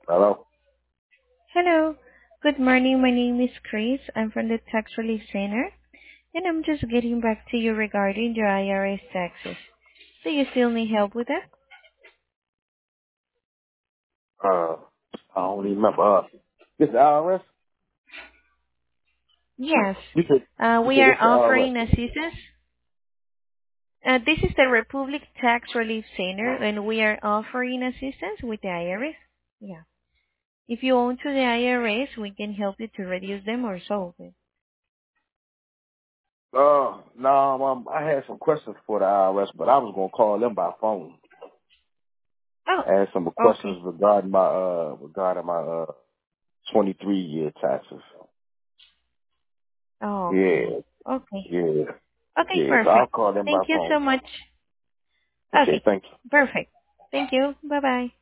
Hello? Hello. Good morning. My name is Chris. I'm from the Tax Relief Center, and I'm just getting back to you regarding your IRS taxes. Do you still need help with that? Uh, I don't even remember. This the IRS? Yes. You We said are this the IRS. offering assistance. This is the Republic Tax Relief Center, and we are offering assistance with the IRS. Yeah. If you owe to the IRS, we can help you to reduce them or solve it. No, I had some questions for the IRS, but I was gonna call them by phone. Oh, I had some questions okay. regarding my 23-year taxes. Oh, Yeah, okay. Okay. yeah, Okay, yeah. So I'll perfect. call them by Thank you so phone. much. Okay, Okay, thank you. perfect. Thank you. Bye-bye.